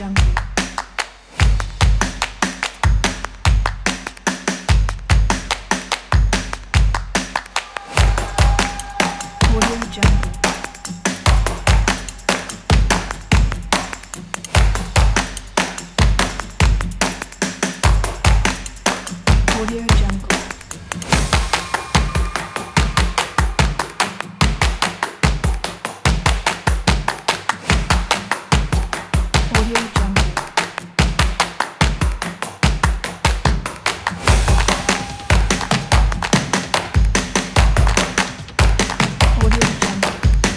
Jungle. Audio Jungle. Audio Jungle. Audio Jungle. Audio Jungle.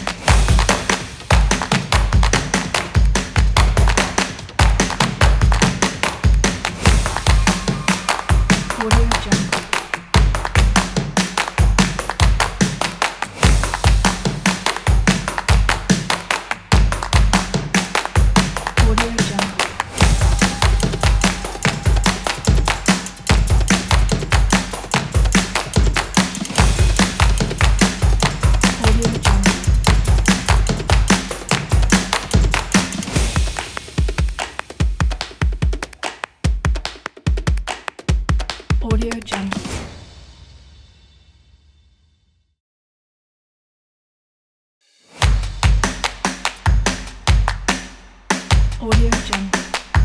Audio Jungle. Audio Jungle. Audio Jungle. Audio Jungle. Audio Jungle.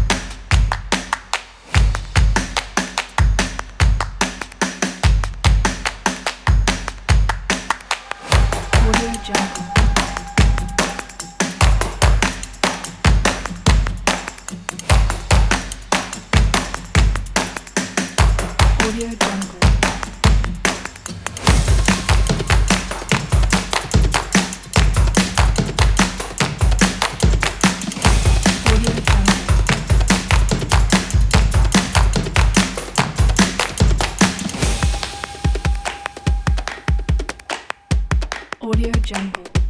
Audio Jungle. Audio Jungle. Audio Jungle. Audio Jungle.